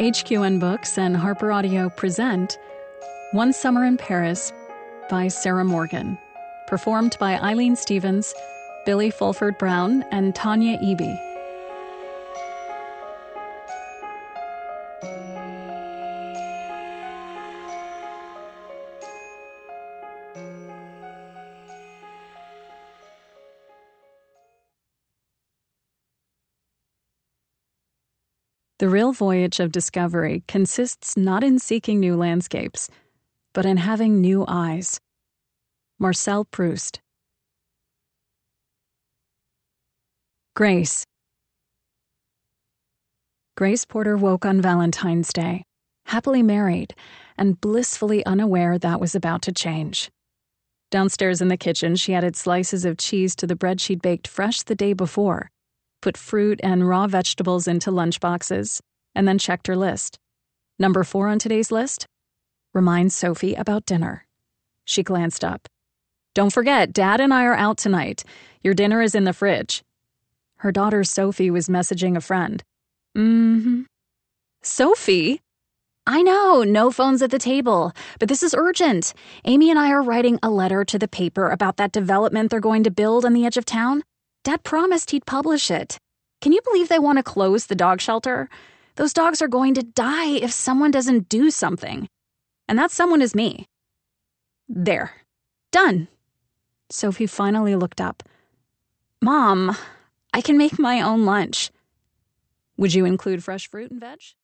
HQN Books and Harper Audio present One Summer in Paris by Sarah Morgan, performed by Eileen Stevens, Billy Fulford Brown, and Tanya Eby. The real voyage of discovery consists not in seeking new landscapes, but in having new eyes. Marcel Proust. Grace. Grace Porter woke on Valentine's Day, happily married, and blissfully unaware that was about to change. Downstairs in the kitchen, she added slices of cheese to the bread she'd baked fresh the day before, put fruit and raw vegetables into lunchboxes, and then checked her list. Number 4 on today's list? Remind Sophie about dinner. She glanced up. Don't forget, Dad and I are out tonight. Your dinner is in the fridge. Her daughter Sophie was messaging a friend. Sophie? I know, no phones at the table, but this is urgent. Amy and I are writing a letter to the paper about that development they're going to build on the edge of town. Dad promised he'd publish it. Can you believe they want to close the dog shelter? Those dogs are going to die if someone doesn't do something. And that someone is me. There. Done. Sophie finally looked up. Mom, I can make my own lunch. Would you include fresh fruit and veg?